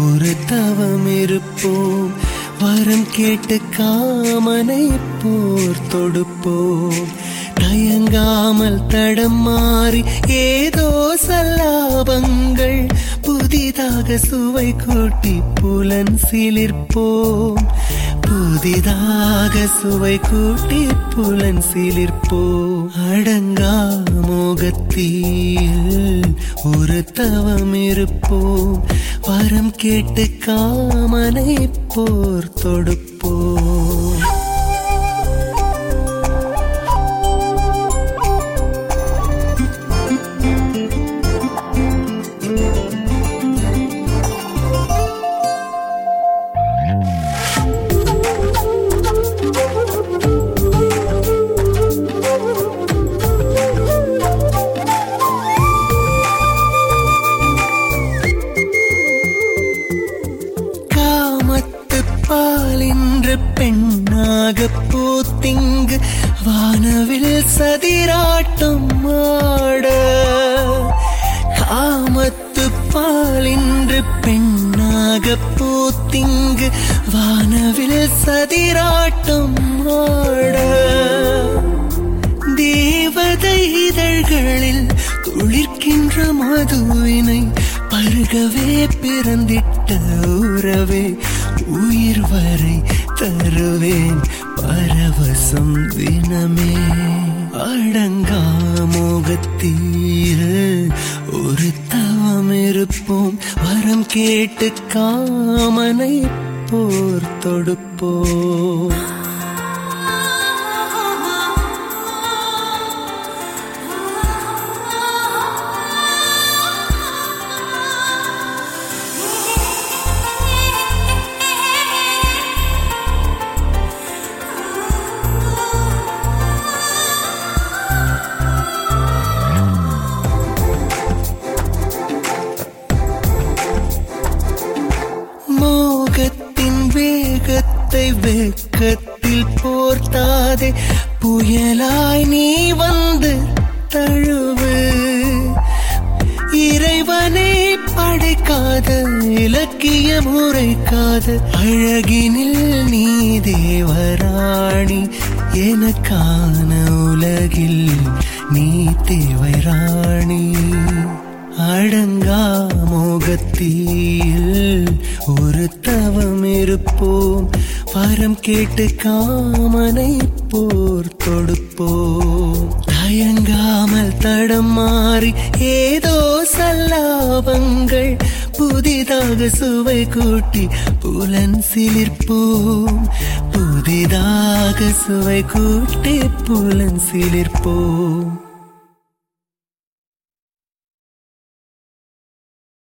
ஒரு தவம் இருப்போம், வரம் கேட்டு காமனை போர் தொடுப்போம். தயங்காமல் தடம் மாறி ஏதோ சல்லாபங்கள் புதிதாக சுவை கூட்டி புலன் சிலிர்ப்போம். புதிதாக சுவை கூட்டி புலன் சிலிர்ப்போம். அடங்கா மோகத்தில் ஒரு தவம் இருப்போம், வரம் கேட்டு காமனை போர் தொடுப்போம். பாலின்று பெண்ணாக பூத்திங்கு வானவில் சதிராட்டம் ஆட. காமத்து பாலின்று பெண்ணாக பூத்திங்கு வானவில் சதிராட்டம் ஆட. தேவதை இதழ்களில் துளிர்க்கின்ற மதுவினை பருகவே பிறந்திட்ட உறவே, உயிர் வரை தருவேன் பரவசம் தினமே. அடங்கா மோகத்தில் ஒரு தவம் இருப்போம், வரம் கேட்டு காமனை போர் தொடுப்போம். மோகத்தின் வேகத்தை வெக்கத்தில் போர்த்தாதே, புயலாய் நீ வந்து தழுவு. இறைவனை படைக்காத இலக்கியம் உரைக்காத அழகினில் நீ தேவராணி. எனக்கான உலகில் நீ தேவை ராணி. அடங்கா மோகத்தில் ஒரு தவம் இருப்போம், வரம் கேட்டு காமனை போர் தொடுப்போம். தயங்காமல் தடம் மாறி ஏதோ சல்லாபங்கள் புதிதாக சுவை கூட்டி புலன் சிலிர்ப்போம். புதிதாக சுவை கூட்டி புலன் சிலிர்ப்போம்.